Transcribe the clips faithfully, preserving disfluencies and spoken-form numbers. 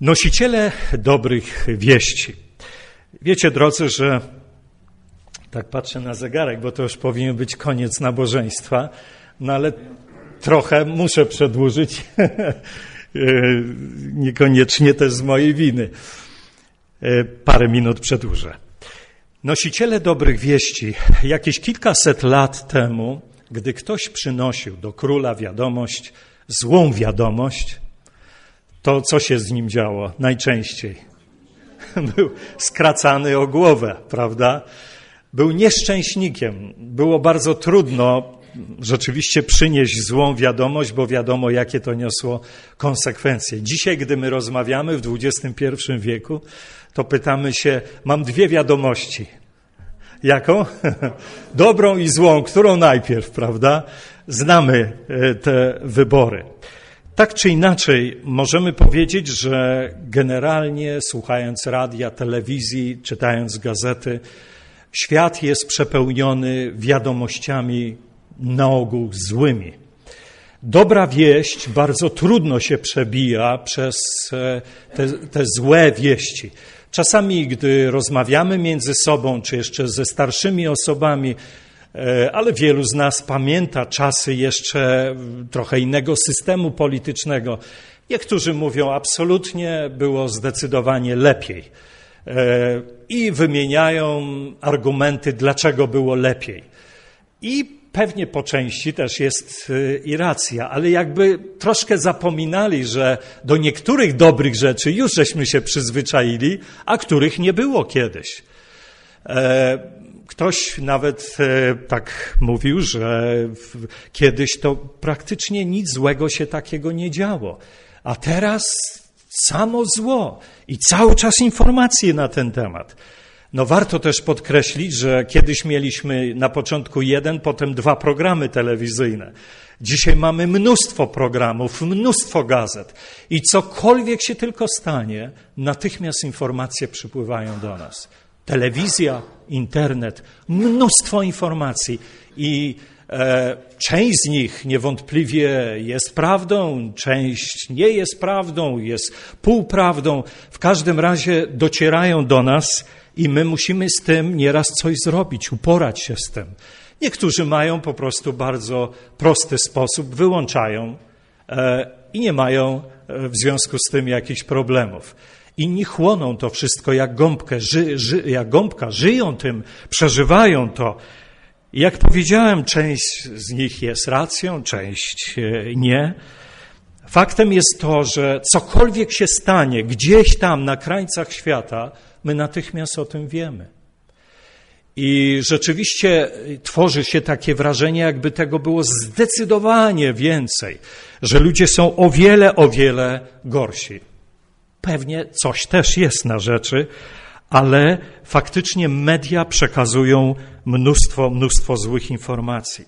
Nosiciele dobrych wieści. Wiecie, drodzy, że tak patrzę na zegarek, bo to już powinien być koniec nabożeństwa, no ale trochę muszę przedłużyć, niekoniecznie też z mojej winy. Parę minut przedłużę. Nosiciele dobrych wieści. Jakieś kilkaset lat temu, gdy ktoś przynosił do króla wiadomość, złą wiadomość, to co się z nim działo najczęściej? Był skracany o głowę, prawda? Był nieszczęśnikiem. Było bardzo trudno rzeczywiście przynieść złą wiadomość, bo wiadomo, jakie to niosło konsekwencje. Dzisiaj, gdy my rozmawiamy w dwudziestym pierwszym wieku, to pytamy się, mam dwie wiadomości. Jaką? Dobrą i złą. Którą najpierw, prawda? Znamy te wybory. Tak czy inaczej, możemy powiedzieć, że generalnie słuchając radia, telewizji, czytając gazety, świat jest przepełniony wiadomościami na ogół złymi. Dobra wieść bardzo trudno się przebija przez te, te złe wieści. Czasami, gdy rozmawiamy między sobą, czy jeszcze ze starszymi osobami, ale wielu z nas pamięta czasy jeszcze trochę innego systemu politycznego. Niektórzy mówią, absolutnie było zdecydowanie lepiej. I wymieniają argumenty, dlaczego było lepiej. I pewnie po części też jest i racja, ale jakby troszkę zapominali, że do niektórych dobrych rzeczy już żeśmy się przyzwyczaili, a których nie było kiedyś. Ktoś nawet tak mówił, że kiedyś to praktycznie nic złego się takiego nie działo, a teraz samo zło i cały czas informacje na ten temat. No warto też podkreślić, że kiedyś mieliśmy na początku jeden, potem dwa programy telewizyjne. Dzisiaj mamy mnóstwo programów, mnóstwo gazet i cokolwiek się tylko stanie, natychmiast informacje przypływają do nas. Telewizja, internet, mnóstwo informacji i e, część z nich niewątpliwie jest prawdą, część nie jest prawdą, jest półprawdą. W każdym razie docierają do nas i my musimy z tym nieraz coś zrobić, uporać się z tym. Niektórzy mają po prostu bardzo prosty sposób, wyłączają e, i nie mają e, w związku z tym jakichś problemów. Inni chłoną to wszystko jak gąbkę, ży, ży, jak gąbka, żyją tym, przeżywają to. I jak powiedziałem, część z nich jest racją, część nie. Faktem jest to, że cokolwiek się stanie gdzieś tam na krańcach świata, my natychmiast o tym wiemy. I rzeczywiście tworzy się takie wrażenie, jakby tego było zdecydowanie więcej, że ludzie są o wiele, o wiele gorsi. Pewnie coś też jest na rzeczy, ale faktycznie media przekazują mnóstwo, mnóstwo złych informacji.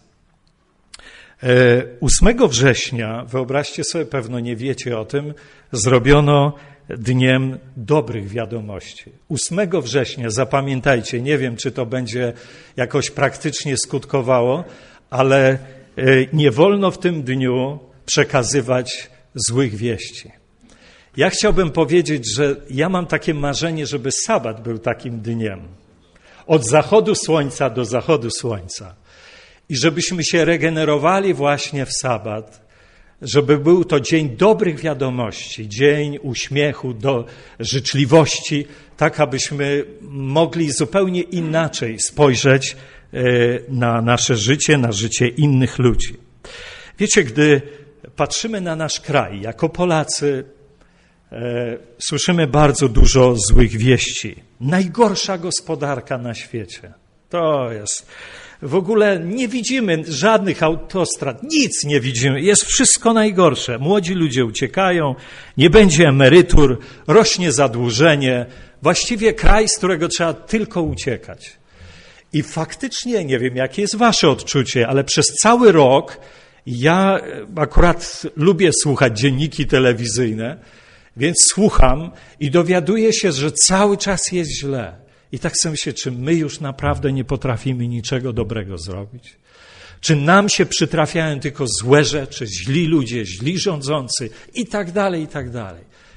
ósmego września, wyobraźcie sobie, pewno nie wiecie o tym, zrobiono Dniem Dobrych Wiadomości. ósmego września, zapamiętajcie, nie wiem, czy to będzie jakoś praktycznie skutkowało, ale nie wolno w tym dniu przekazywać złych wieści. Ja chciałbym powiedzieć, że ja mam takie marzenie, żeby sabat był takim dniem. Od zachodu słońca do zachodu słońca. I żebyśmy się regenerowali właśnie w sabat, żeby był to dzień dobrych wiadomości, dzień uśmiechu, do życzliwości, tak abyśmy mogli zupełnie inaczej spojrzeć na nasze życie, na życie innych ludzi. Wiecie, gdy patrzymy na nasz kraj jako Polacy, słyszymy bardzo dużo złych wieści. Najgorsza gospodarka na świecie. To jest. W ogóle nie widzimy żadnych autostrad, nic nie widzimy. Jest wszystko najgorsze. Młodzi ludzie uciekają, nie będzie emerytur, rośnie zadłużenie. Właściwie kraj, z którego trzeba tylko uciekać. I faktycznie, nie wiem, jakie jest wasze odczucie, ale przez cały rok ja akurat lubię słuchać dzienniki telewizyjne, więc słucham i dowiaduję się, że cały czas jest źle. I tak sobie myślę, czy my już naprawdę nie potrafimy niczego dobrego zrobić? Czy nam się przytrafiają tylko złe rzeczy, źli ludzie, źli rządzący i tak dalej, i tak dalej.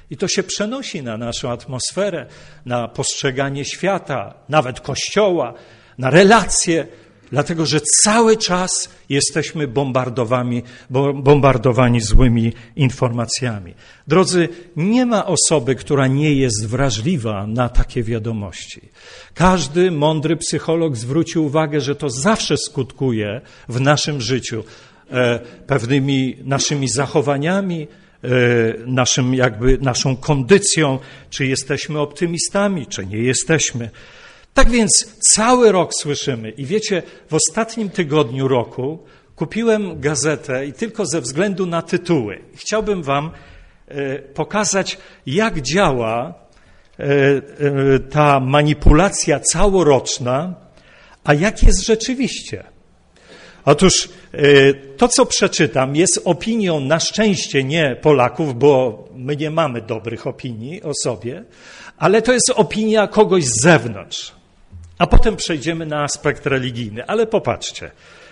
I to się przenosi na naszą atmosferę, na postrzeganie świata, nawet Kościoła, na relacje, dlatego że cały czas jesteśmy bombardowani, bombardowani złymi informacjami. Drodzy, nie ma osoby, która nie jest wrażliwa na takie wiadomości. Każdy mądry psycholog zwrócił uwagę, że to zawsze skutkuje w naszym życiu e, pewnymi naszymi zachowaniami, e, naszym jakby naszą kondycją, czy jesteśmy optymistami, czy nie jesteśmy. Tak więc cały rok słyszymy i wiecie, w ostatnim tygodniu roku kupiłem gazetę i tylko ze względu na tytuły. Chciałbym wam e, pokazać, jak działa e, e, ta manipulacja całoroczna, a jak jest rzeczywiście. Otóż e, to, co przeczytam, jest opinią na szczęście nie Polaków, bo my nie mamy dobrych opinii o sobie, ale to jest opinia kogoś z zewnątrz. A potem przejdziemy na aspekt religijny. Ale popatrzcie.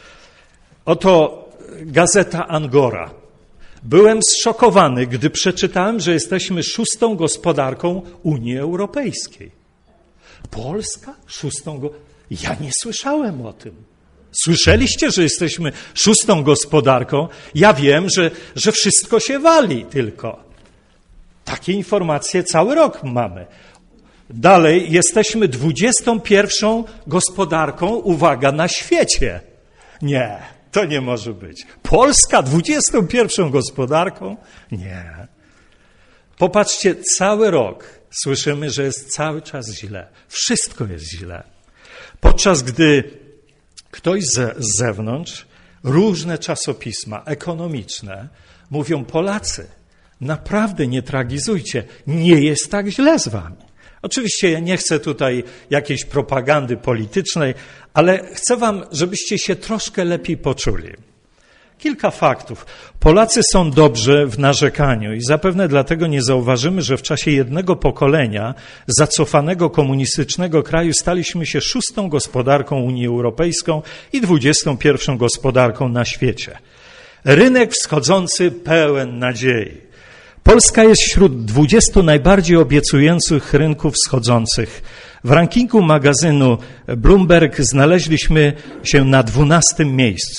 Oto gazeta Angora. Byłem zszokowany, gdy przeczytałem, że jesteśmy szóstą gospodarką Unii Europejskiej. Polska? Szóstą go... Ja nie słyszałem o tym. Słyszeliście, że jesteśmy szóstą gospodarką? Ja wiem, że, że wszystko się wali tylko. Takie informacje cały rok mamy. Dalej, jesteśmy dwudziestą pierwszą gospodarką, uwaga, na świecie. Nie, to nie może być. Polska dwudziestą pierwszą gospodarką? Nie. Popatrzcie, cały rok słyszymy, że jest cały czas źle. Wszystko jest źle. Podczas gdy ktoś z, z zewnątrz, różne czasopisma ekonomiczne mówią: Polacy, naprawdę nie tragizujcie, nie jest tak źle z wami. Oczywiście ja nie chcę tutaj jakiejś propagandy politycznej, ale chcę wam, żebyście się troszkę lepiej poczuli. Kilka faktów. Polacy są dobrzy w narzekaniu i zapewne dlatego nie zauważymy, że w czasie jednego pokolenia zacofanego komunistycznego kraju staliśmy się szóstą gospodarką Unii Europejską i dwudziestą pierwszą gospodarką na świecie. Rynek wschodzący pełen nadziei. Polska jest wśród dwudziestu najbardziej obiecujących rynków wschodzących. W rankingu magazynu Bloomberg znaleźliśmy się na dwunastym miejscu.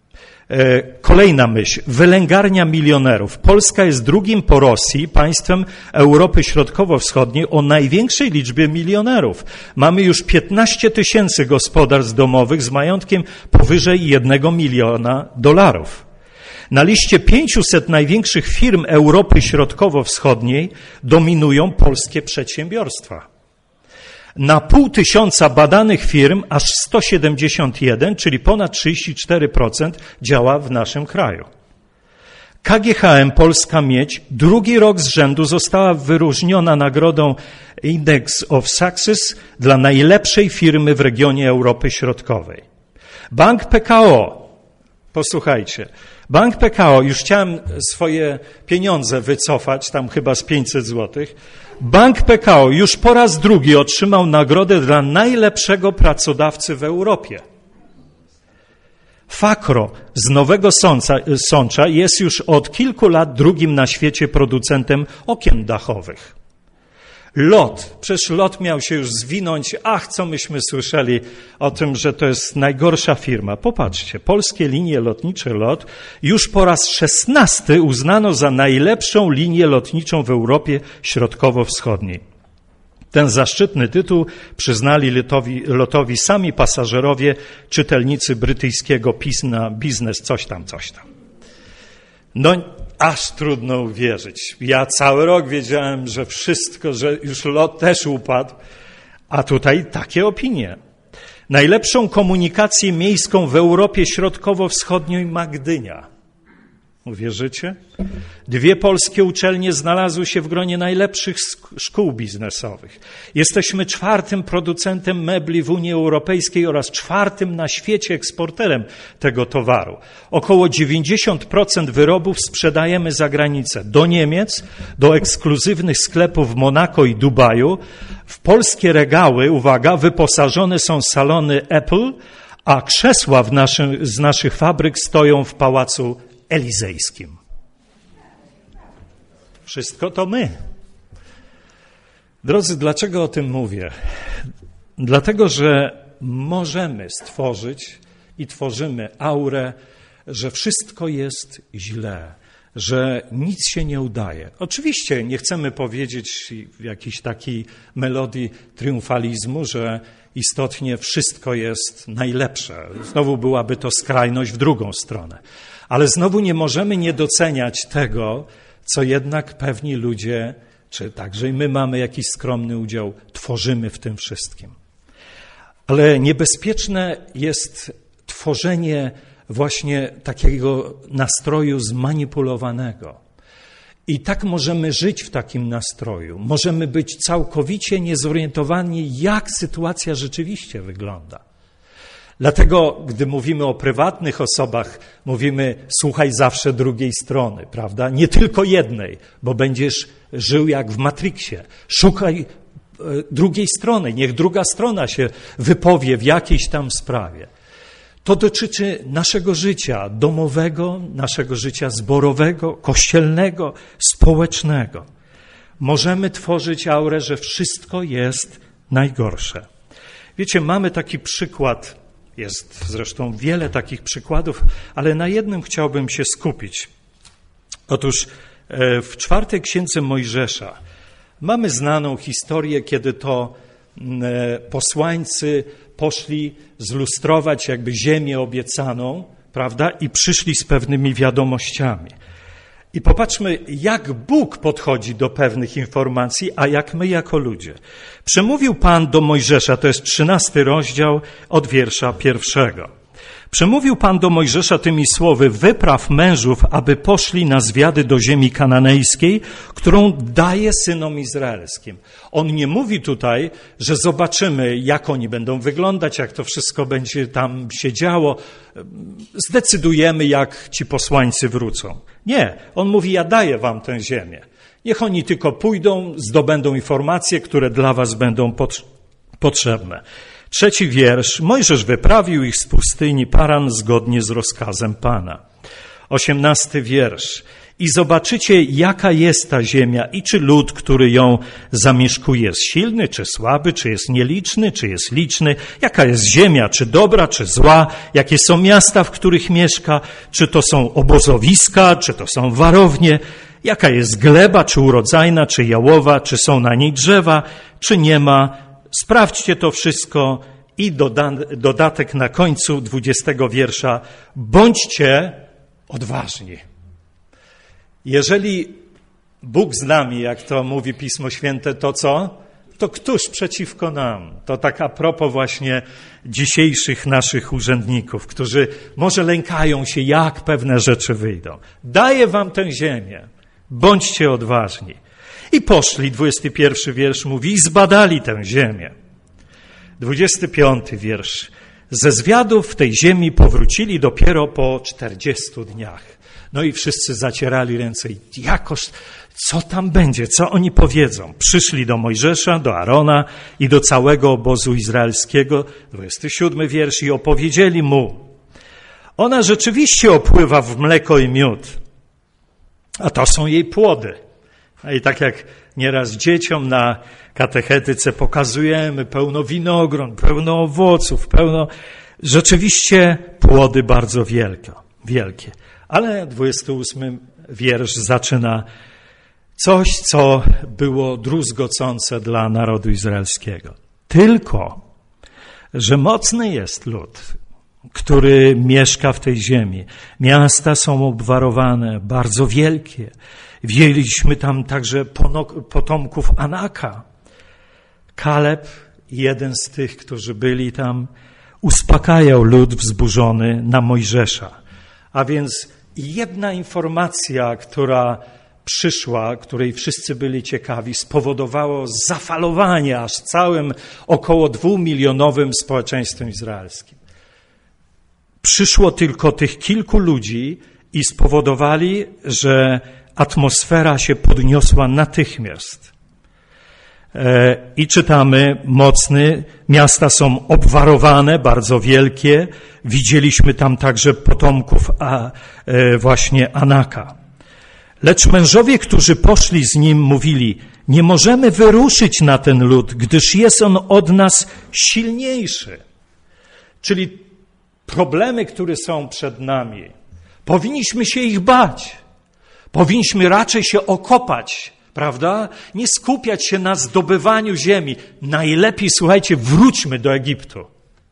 Kolejna myśl. Wylęgarnia milionerów. Polska jest drugim po Rosji państwem Europy Środkowo-Wschodniej o największej liczbie milionerów. Mamy już piętnaście tysięcy gospodarstw domowych z majątkiem powyżej jednego miliona dolarów. Na liście pięciuset największych firm Europy Środkowo-Wschodniej dominują polskie przedsiębiorstwa. Na pół tysiąca badanych firm aż sto siedemdziesiąt jeden, czyli ponad trzydzieści cztery procent działa w naszym kraju. K G H M Polska Miedź drugi rok z rzędu została wyróżniona nagrodą Index of Success dla najlepszej firmy w regionie Europy Środkowej. Bank P K O, posłuchajcie, Bank P K O, już chciałem swoje pieniądze wycofać, tam chyba z pięćset złotych. Bank P K O już po raz drugi otrzymał nagrodę dla najlepszego pracodawcy w Europie. Fakro z Nowego Sącza, Sącza jest już od kilku lat drugim na świecie producentem okien dachowych. LOT, przecież LOT miał się już zwinąć, ach, co myśmy słyszeli o tym, że to jest najgorsza firma. Popatrzcie, polskie linie lotnicze LOT już po raz szesnasty uznano za najlepszą linię lotniczą w Europie Środkowo-Wschodniej. Ten zaszczytny tytuł przyznali lotowi, lotowi sami pasażerowie, czytelnicy brytyjskiego pisma Biznes, coś tam, coś tam. No, aż trudno uwierzyć. Ja cały rok wiedziałem, że wszystko, że już LOT też upadł, a tutaj takie opinie. Najlepszą komunikację miejską w Europie Środkowo-Wschodniej ma Gdynia. Uwierzycie? Dwie polskie uczelnie znalazły się w gronie najlepszych szkół biznesowych. Jesteśmy czwartym producentem mebli w Unii Europejskiej oraz czwartym na świecie eksporterem tego towaru. Około dziewięćdziesiąt procent wyrobów sprzedajemy za granicę. Do Niemiec, do ekskluzywnych sklepów w Monako i Dubaju. W polskie regały, uwaga, wyposażone są salony Apple, a krzesła w naszym, z naszych fabryk stoją w Pałacu Elizejskim. Wszystko to my. Drodzy, dlaczego o tym mówię? Dlatego, że możemy stworzyć i tworzymy aurę, że wszystko jest źle, że nic się nie udaje. Oczywiście nie chcemy powiedzieć w jakiejś takiej melodii triumfalizmu, że istotnie wszystko jest najlepsze. Znowu byłaby to skrajność w drugą stronę. Ale znowu nie możemy nie doceniać tego, co jednak pewni ludzie, czy także i my mamy jakiś skromny udział, tworzymy w tym wszystkim. Ale niebezpieczne jest tworzenie właśnie takiego nastroju zmanipulowanego. I tak możemy żyć w takim nastroju. Możemy być całkowicie niezorientowani, jak sytuacja rzeczywiście wygląda. Dlatego, gdy mówimy o prywatnych osobach, mówimy słuchaj zawsze drugiej strony, prawda? Nie tylko jednej, bo będziesz żył jak w Matrixie. Szukaj drugiej strony, niech druga strona się wypowie w jakiejś tam sprawie. To dotyczy naszego życia domowego, naszego życia zborowego, kościelnego, społecznego. Możemy tworzyć aurę, że wszystko jest najgorsze. Wiecie, mamy taki przykład, jest zresztą wiele takich przykładów, ale na jednym chciałbym się skupić. Otóż w czwartej księdze Mojżesza mamy znaną historię, kiedy to posłańcy poszli zlustrować jakby ziemię obiecaną, prawda, i przyszli z pewnymi wiadomościami. I popatrzmy, jak Bóg podchodzi do pewnych informacji, a jak my jako ludzie. Przemówił Pan do Mojżesza, to jest trzynasty rozdział od wiersza pierwszego. Przemówił Pan do Mojżesza tymi słowy: wypraw mężów, aby poszli na zwiady do ziemi kananejskiej, którą daje synom izraelskim. On nie mówi tutaj, że zobaczymy, jak oni będą wyglądać, jak to wszystko będzie tam się działo. Zdecydujemy, jak ci posłańcy wrócą. Nie, on mówi, ja daję wam tę ziemię. Niech oni tylko pójdą, zdobędą informacje, które dla was będą pot- potrzebne. Trzeci wiersz. Mojżesz wyprawił ich z pustyni Paran zgodnie z rozkazem Pana. Osiemnasty wiersz. I zobaczycie, jaka jest ta ziemia i czy lud, który ją zamieszkuje, jest silny, czy słaby, czy jest nieliczny, czy jest liczny, jaka jest ziemia, czy dobra, czy zła, jakie są miasta, w których mieszka, czy to są obozowiska, czy to są warownie, jaka jest gleba, czy urodzajna, czy jałowa, czy są na niej drzewa, czy nie ma. Sprawdźcie to wszystko i doda- dodatek na końcu dwudziestego wiersza. Bądźcie odważni. Jeżeli Bóg z nami, jak to mówi Pismo Święte, to co? To któż przeciwko nam? To tak a propos właśnie dzisiejszych naszych urzędników, którzy może lękają się, jak pewne rzeczy wyjdą. Daję wam tę ziemię. Bądźcie odważni. I poszli, dwudziesty pierwszy wiersz mówi, i zbadali tę ziemię. Dwudziesty piąty wiersz. Ze zwiadów w tej ziemi powrócili dopiero po czterdziestu dniach. No i wszyscy zacierali ręce. Jakoż, co tam będzie? Co oni powiedzą? Przyszli do Mojżesza, do Arona i do całego obozu izraelskiego. Dwudziesty siódmy wiersz. I opowiedzieli mu. Ona rzeczywiście opływa w mleko i miód. A to są jej płody. I tak jak nieraz dzieciom na katechetyce pokazujemy, pełno winogron, pełno owoców, pełno rzeczywiście płody bardzo wielkie. wielkie. Ale dwudziesty ósmy wiersz zaczyna coś, co było druzgocące dla narodu izraelskiego. Tylko, że mocny jest lud, który mieszka w tej ziemi. Miasta są obwarowane, bardzo wielkie. Widzieliśmy tam także potomków Anaka. Kaleb, jeden z tych, którzy byli tam, uspokajał lud wzburzony na Mojżesza. A więc jedna informacja, która przyszła, której wszyscy byli ciekawi, spowodowało zafalowanie aż całym około dwumilionowym społeczeństwem izraelskim. Przyszło tylko tych kilku ludzi i spowodowali, że atmosfera się podniosła natychmiast. I czytamy, mocny, miasta są obwarowane, bardzo wielkie. Widzieliśmy tam także potomków a, właśnie Anaka. Lecz mężowie, którzy poszli z nim, mówili, Nie możemy wyruszyć na ten lud, gdyż jest on od nas silniejszy. Czyli problemy, które są przed nami, powinniśmy się ich bać. Powinniśmy raczej się okopać, prawda? Nie skupiać się na zdobywaniu ziemi. Najlepiej, słuchajcie, wróćmy do Egiptu.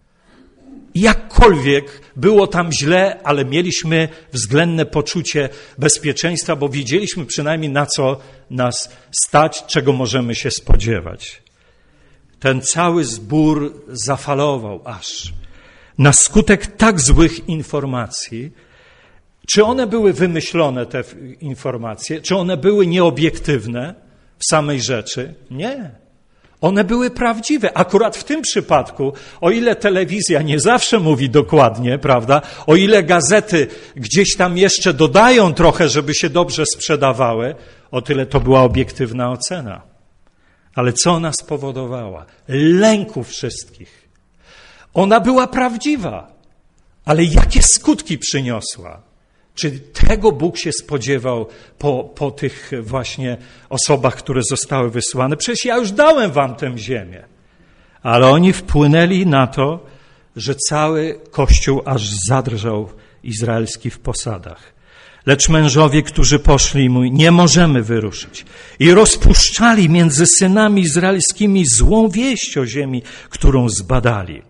Jakkolwiek było tam źle, ale mieliśmy względne poczucie bezpieczeństwa, bo wiedzieliśmy przynajmniej, na co nas stać, czego możemy się spodziewać. Ten cały zbór zafalował aż na skutek tak złych informacji. Czy one były wymyślone, te informacje? Czy one były nieobiektywne w samej rzeczy? Nie. One były prawdziwe. Akurat w tym przypadku, o ile telewizja nie zawsze mówi dokładnie, prawda, o ile gazety gdzieś tam jeszcze dodają trochę, żeby się dobrze sprzedawały, o tyle to była obiektywna ocena. Ale co ona spowodowała? Lęku wszystkich. Ona była prawdziwa, ale jakie skutki przyniosła? Czy tego Bóg się spodziewał po, po tych właśnie osobach, które zostały wysłane? Przecież ja już dałem wam tę ziemię. Ale oni wpłynęli na to, że cały Kościół aż zadrżał izraelski w posadach. Lecz mężowie, którzy poszli mu, nie możemy wyruszyć. I rozpuszczali między synami izraelskimi złą wieść o ziemi, którą zbadali.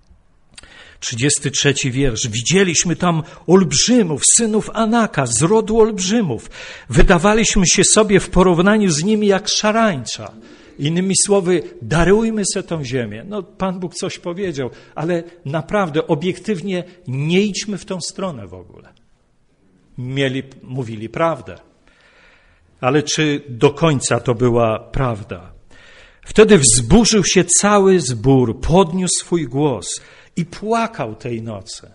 trzydziesty trzeci wiersz. Widzieliśmy tam olbrzymów, synów Anaka, z rodu olbrzymów. Wydawaliśmy się sobie w porównaniu z nimi jak szarańcza. Innymi słowy, darujmy sobie tą ziemię. No, Pan Bóg coś powiedział, ale naprawdę, obiektywnie nie idźmy w tą stronę w ogóle. Mieli, mówili prawdę. Ale czy do końca to była prawda? Wtedy wzburzył się cały zbór, podniósł swój głos i płakał tej nocy.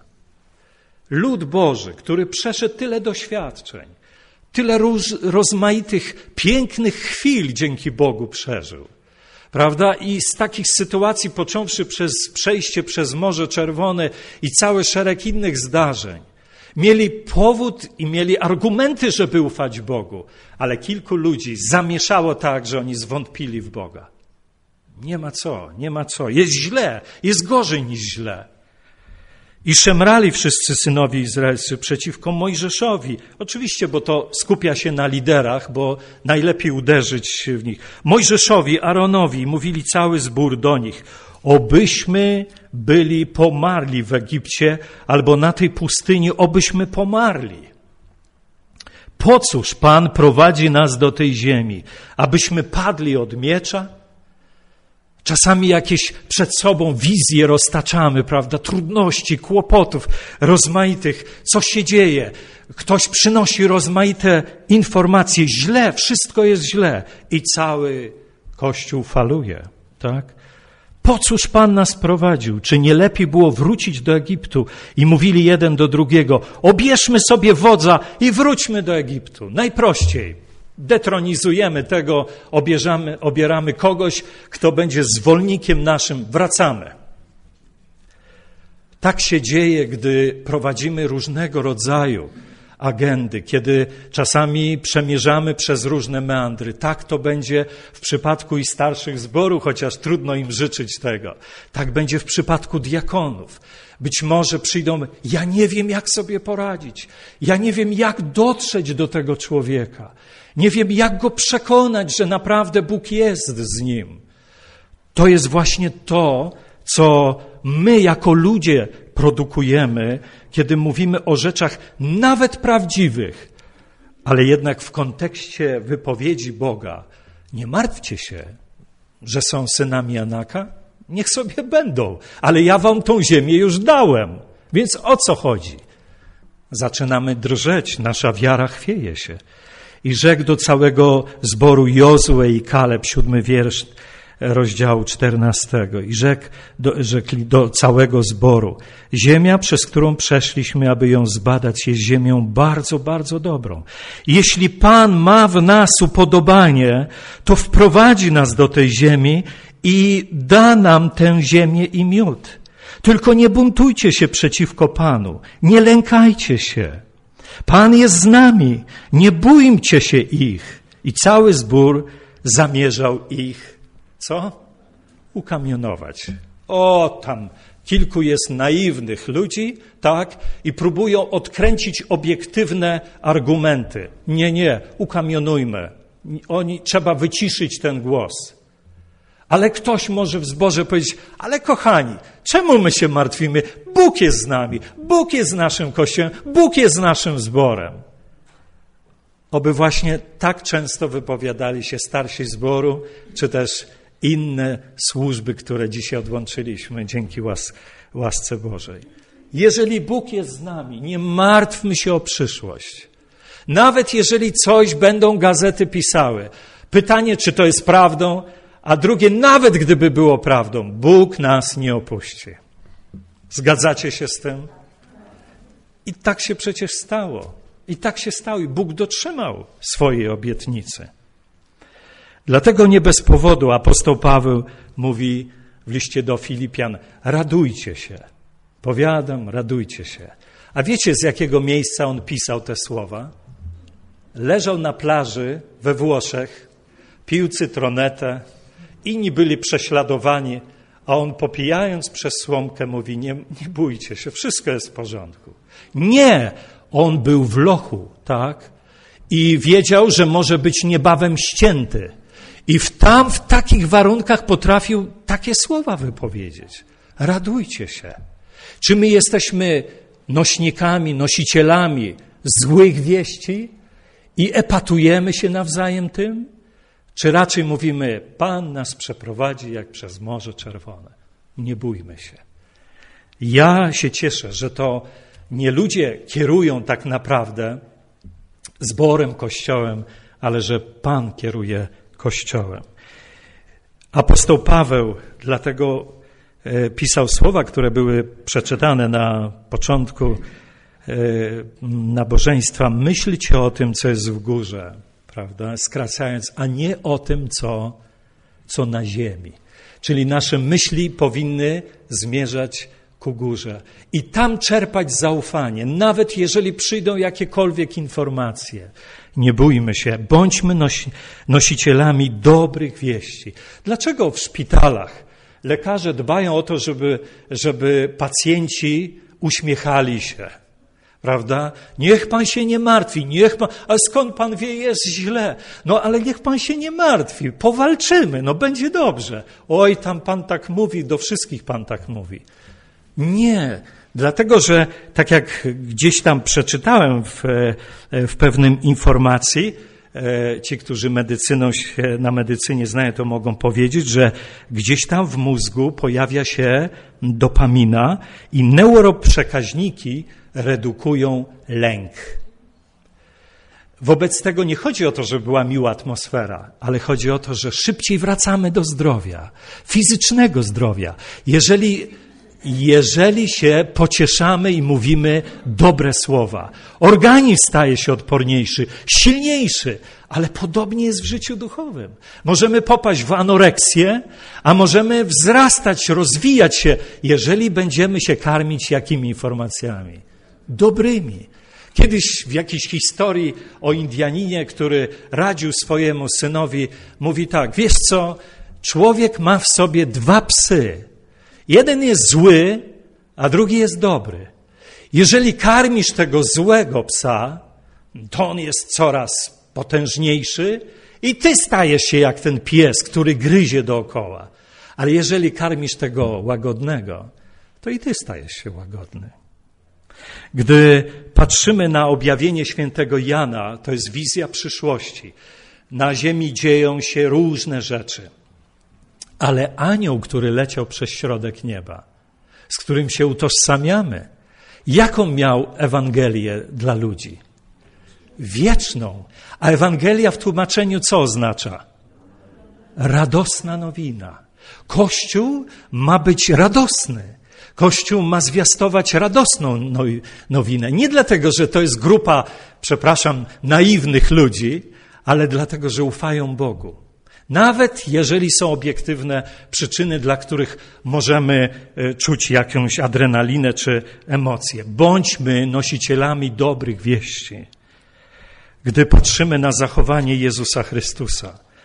Lud Boży, który przeszedł tyle doświadczeń, tyle róż, rozmaitych, pięknych chwil dzięki Bogu przeżył. Prawda? I z takich sytuacji, począwszy przez przejście przez Morze Czerwone i cały szereg innych zdarzeń, mieli powód i mieli argumenty, żeby ufać Bogu, ale kilku ludzi zamieszało tak, że oni zwątpili w Boga. Nie ma co, nie ma co. Jest źle, jest gorzej niż źle. I szemrali wszyscy synowie izraelscy przeciwko Mojżeszowi. Oczywiście, bo to skupia się na liderach, bo najlepiej uderzyć w nich. Mojżeszowi, Aaronowi, mówili cały zbór do nich. Obyśmy byli pomarli w Egipcie, albo na tej pustyni, obyśmy pomarli. Po cóż Pan prowadzi nas do tej ziemi? Abyśmy padli od miecza? Czasami jakieś przed sobą wizje roztaczamy, prawda? Trudności, kłopotów rozmaitych. Co się dzieje? Ktoś przynosi rozmaite informacje. Źle, wszystko jest źle. I cały Kościół faluje, tak? Po cóż Pan nas prowadził? Czy nie lepiej było wrócić do Egiptu? I mówili jeden do drugiego, obierzmy sobie wodza i wróćmy do Egiptu. Najprościej. Detronizujemy tego, obierzamy, obieramy kogoś, kto będzie zwolnikiem naszym, wracamy. Tak się dzieje, gdy prowadzimy różnego rodzaju agendy, kiedy czasami przemierzamy przez różne meandry. Tak to będzie w przypadku i starszych zborów, chociaż trudno im życzyć tego. Tak będzie w przypadku diakonów. Być może przyjdą, ja nie wiem, jak sobie poradzić. Ja nie wiem, jak dotrzeć do tego człowieka. Nie wiem, jak go przekonać, że naprawdę Bóg jest z nim. To jest właśnie to, co my jako ludzie produkujemy, kiedy mówimy o rzeczach nawet prawdziwych, ale jednak w kontekście wypowiedzi Boga. Nie martwcie się, że są synami Anaka. Niech sobie będą, ale ja wam tą ziemię już dałem. Więc o co chodzi? Zaczynamy drżeć, nasza wiara chwieje się. I rzekł do całego zboru Jozue i Kaleb, siódmy wiersz rozdziału czternastego. I rzekł do, rzekli do całego zboru, ziemia, przez którą przeszliśmy, aby ją zbadać, jest ziemią bardzo, bardzo dobrą. Jeśli Pan ma w nas upodobanie, to wprowadzi nas do tej ziemi i da nam tę ziemię i miód. Tylko nie buntujcie się przeciwko Panu, nie lękajcie się. Pan jest z nami, nie bójcie się ich. I cały zbór zamierzał ich, co? Ukamionować. O, tam kilku jest naiwnych ludzi, tak? I próbują odkręcić obiektywne argumenty. Nie, nie, ukamionujmy. Oni, trzeba wyciszyć ten głos. Ale ktoś może w zborze powiedzieć, ale kochani, czemu my się martwimy? Bóg jest z nami, Bóg jest z naszym Kościołem, Bóg jest z naszym zborem. Oby właśnie tak często wypowiadali się starsi zboru, czy też inne służby, które dzisiaj odłączyliśmy dzięki łas, łasce Bożej. Jeżeli Bóg jest z nami, nie martwmy się o przyszłość. Nawet jeżeli coś będą gazety pisały. Pytanie, czy to jest prawdą, a drugie, nawet gdyby było prawdą, Bóg nas nie opuści. Zgadzacie się z tym? I tak się przecież stało. I tak się stało. I Bóg dotrzymał swojej obietnicy. Dlatego nie bez powodu apostoł Paweł mówi w liście do Filipian, radujcie się. Powiadam, radujcie się. A wiecie, z jakiego miejsca on pisał te słowa? Leżał na plaży we Włoszech, pił cytronetę, inni byli prześladowani, a on popijając przez słomkę mówi, nie, nie bójcie się, wszystko jest w porządku. Nie, on był w lochu, tak? I wiedział, że może być niebawem ścięty. I w tam, w takich warunkach potrafił takie słowa wypowiedzieć. Radujcie się. Czy my jesteśmy nośnikami, nosicielami złych wieści i epatujemy się nawzajem tym? Czy raczej mówimy, Pan nas przeprowadzi jak przez Morze Czerwone. Nie bójmy się. Ja się cieszę, że to nie ludzie kierują tak naprawdę zborem, Kościołem, ale że Pan kieruje Kościołem. Apostoł Paweł dlatego pisał słowa, które były przeczytane na początku nabożeństwa. Myślcie o tym, co jest w górze, prawda? Skracając, a nie o tym, co, co na ziemi. Czyli nasze myśli powinny zmierzać ku górze i tam czerpać zaufanie, nawet jeżeli przyjdą jakiekolwiek informacje. Nie bójmy się, bądźmy nosi, nosicielami dobrych wieści. Dlaczego w szpitalach lekarze dbają o to, żeby, żeby pacjenci uśmiechali się? Prawda? Niech pan się nie martwi, niech pan, a skąd pan wie, jest źle. No ale niech pan się nie martwi, powalczymy, no będzie dobrze. Oj, tam pan tak mówi, do wszystkich pan tak mówi. Nie, dlatego że tak jak gdzieś tam przeczytałem w, w pewnym informacji, ci, którzy medycyną się, na medycynie znają, to mogą powiedzieć, że gdzieś tam w mózgu pojawia się dopamina i neuroprzekaźniki redukują lęk. Wobec tego nie chodzi o to, żeby była miła atmosfera, ale chodzi o to, że szybciej wracamy do zdrowia, fizycznego zdrowia. Jeżeli Jeżeli się pocieszamy i mówimy dobre słowa, organizm staje się odporniejszy, silniejszy, ale podobnie jest w życiu duchowym. Możemy popaść w anoreksję, a możemy wzrastać, rozwijać się, jeżeli będziemy się karmić jakimi informacjami? Dobrymi. Kiedyś w jakiejś historii o Indianinie, który radził swojemu synowi, mówi tak, wiesz co, człowiek ma w sobie dwa psy. Jeden jest zły, a drugi jest dobry. Jeżeli karmisz tego złego psa, to on jest coraz potężniejszy i ty stajesz się jak ten pies, który gryzie dookoła. Ale jeżeli karmisz tego łagodnego, to i ty stajesz się łagodny. Gdy patrzymy na objawienie świętego Jana, to jest wizja przyszłości. Na ziemi dzieją się różne rzeczy. Ale anioł, który leciał przez środek nieba, z którym się utożsamiamy, jaką miał Ewangelię dla ludzi? Wieczną. A Ewangelia w tłumaczeniu co oznacza? Radosna nowina. Kościół ma być radosny. Kościół ma zwiastować radosną nowinę. Nie dlatego, że to jest grupa, przepraszam, naiwnych ludzi, ale dlatego, że ufają Bogu. Nawet jeżeli są obiektywne przyczyny, dla których możemy czuć jakąś adrenalinę czy emocje. Bądźmy nosicielami dobrych wieści. Gdy patrzymy na zachowanie Jezusa Chrystusa,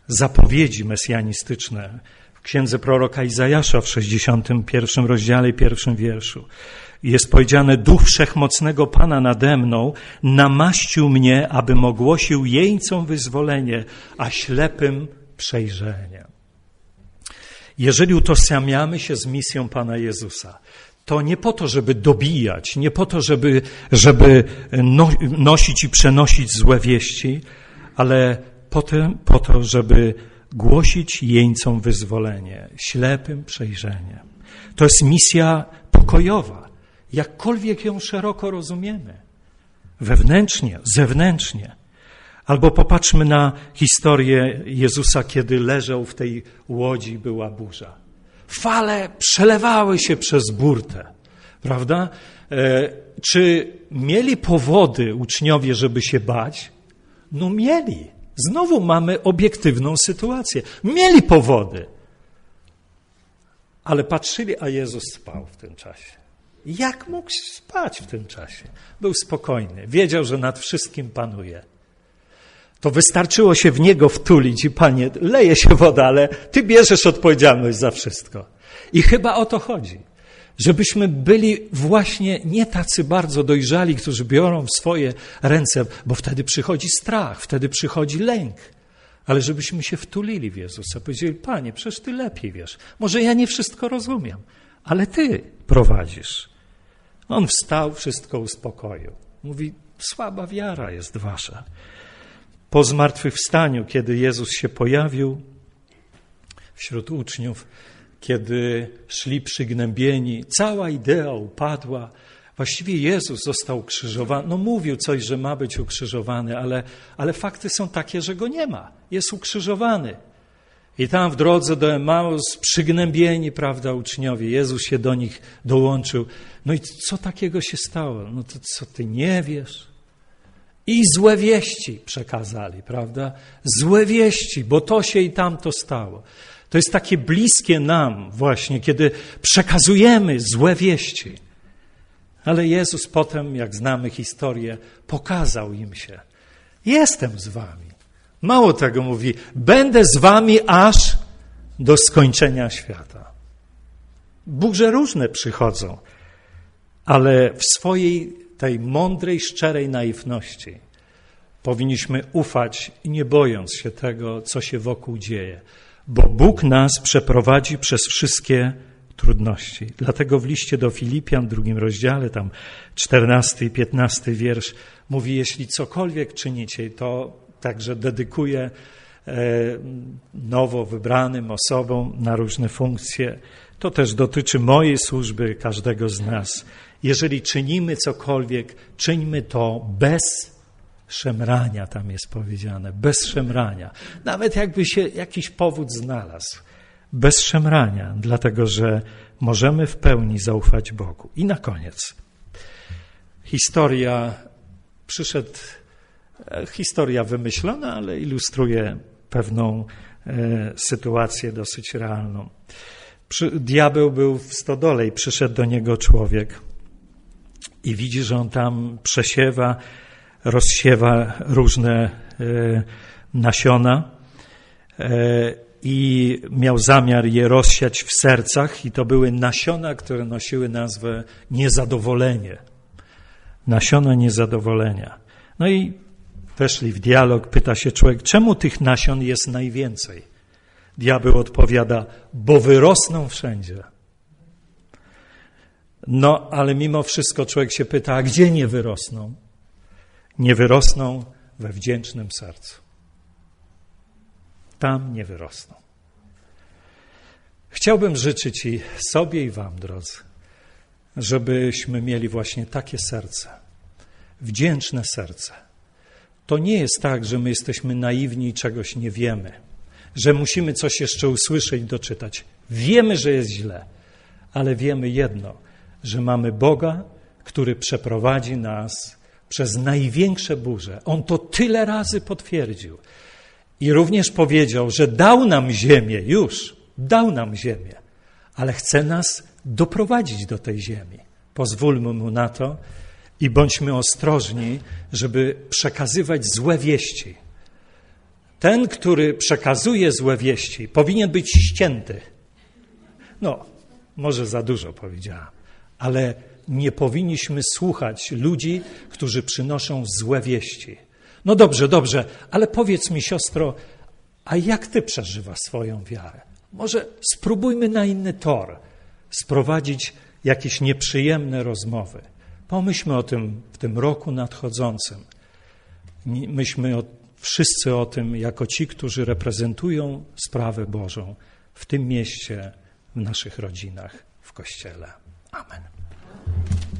zapowiedzi mesjanistyczne w księdze proroka Izajasza w sześćdziesiątym pierwszym rozdziale, pierwszym wierszu. Jest powiedziane: Duch Wszechmocnego Pana nade mną namaścił mnie, abym ogłosił jeńcom wyzwolenie, a ślepym przejrzenie. Jeżeli utożsamiamy się z misją Pana Jezusa, to nie po to, żeby dobijać, nie po to, żeby, żeby no, nosić i przenosić złe wieści, ale po to, po to, żeby głosić jeńcom wyzwolenie, ślepym przejrzenie. To jest misja pokojowa, jakkolwiek ją szeroko rozumiemy. Wewnętrznie, zewnętrznie. Albo popatrzmy na historię Jezusa, kiedy leżał w tej łodzi, była burza. Fale przelewały się przez burtę, prawda? E, czy mieli powody uczniowie, żeby się bać? No mieli. Znowu mamy obiektywną sytuację. Mieli powody. Ale patrzyli, a Jezus spał w tym czasie. Jak mógł spać w tym czasie? Był spokojny. Wiedział, że nad wszystkim panuje. To wystarczyło się w Niego wtulić i Panie, leje się woda, ale Ty bierzesz odpowiedzialność za wszystko. I chyba o to chodzi. Żebyśmy byli właśnie nie tacy bardzo dojrzali, którzy biorą w swoje ręce, bo wtedy przychodzi strach, wtedy przychodzi lęk. Ale żebyśmy się wtulili w Jezusa. Powiedzieli: Panie, przecież Ty lepiej wiesz. Może ja nie wszystko rozumiem, ale Ty prowadzisz. On wstał, wszystko uspokoił. Mówi: słaba wiara jest wasza. Po zmartwychwstaniu, kiedy Jezus się pojawił wśród uczniów, kiedy szli przygnębieni, cała idea upadła. Właściwie Jezus został ukrzyżowany. No mówił coś, że ma być ukrzyżowany, ale, ale fakty są takie, że Go nie ma. Jest ukrzyżowany. I tam w drodze do Emaus przygnębieni, prawda, uczniowie. Jezus się do nich dołączył. No i co takiego się stało? No to co, Ty nie wiesz? I złe wieści przekazali, prawda? Złe wieści, bo to się i tamto stało. To jest takie bliskie nam właśnie, kiedy przekazujemy złe wieści. Ale Jezus potem, jak znamy historię, pokazał im się. Jestem z wami. Mało tego mówi, będę z wami aż do skończenia świata. Burze różne przychodzą, ale w swojej tej mądrej, szczerej naiwności powinniśmy ufać, nie bojąc się tego, co się wokół dzieje, bo Bóg nas przeprowadzi przez wszystkie trudności. Dlatego w liście do Filipian, w drugim rozdziale, tam czternasty i piętnasty wiersz, mówi: jeśli cokolwiek czynicie, to także dedykuję nowo wybranym osobom na różne funkcje. To też dotyczy mojej służby, każdego z nas. Jeżeli czynimy cokolwiek, czyńmy to bez szemrania, tam jest powiedziane, bez szemrania. Nawet jakby się jakiś powód znalazł, bez szemrania, dlatego że możemy w pełni zaufać Bogu. I na koniec historia, przyszedł, historia wymyślona, ale ilustruje pewną e, sytuację dosyć realną. Przy, diabeł był w stodole i przyszedł do niego człowiek i widzi, że on tam przesiewa, rozsiewa różne e, nasiona e, i miał zamiar je rozsiać w sercach i to były nasiona, które nosiły nazwę niezadowolenie. Nasiona niezadowolenia. No i weszli w dialog, pyta się człowiek, czemu tych nasion jest najwięcej? Diabeł odpowiada, bo wyrosną wszędzie. No, ale mimo wszystko człowiek się pyta, a gdzie nie wyrosną? Nie wyrosną we wdzięcznym sercu. Tam nie wyrosną. Chciałbym życzyć i sobie i wam, drodzy, żebyśmy mieli właśnie takie serce, wdzięczne serce. To nie jest tak, że my jesteśmy naiwni i czegoś nie wiemy, że musimy coś jeszcze usłyszeć, doczytać. Wiemy, że jest źle, ale wiemy jedno, że mamy Boga, który przeprowadzi nas przez największe burze. On to tyle razy potwierdził. I również powiedział, że dał nam ziemię, już dał nam ziemię, ale chce nas doprowadzić do tej ziemi. Pozwólmy Mu na to i bądźmy ostrożni, żeby przekazywać złe wieści. Ten, który przekazuje złe wieści, powinien być ścięty. No, może za dużo powiedziałem, ale nie powinniśmy słuchać ludzi, którzy przynoszą złe wieści. No dobrze, dobrze, ale powiedz mi, siostro, a jak ty przeżywasz swoją wiarę? Może spróbujmy na inny tor sprowadzić jakieś nieprzyjemne rozmowy. Pomyślmy o tym w tym roku nadchodzącym. Myślmy o, wszyscy o tym jako ci, którzy reprezentują sprawę Bożą w tym mieście, w naszych rodzinach, w Kościele. Amen.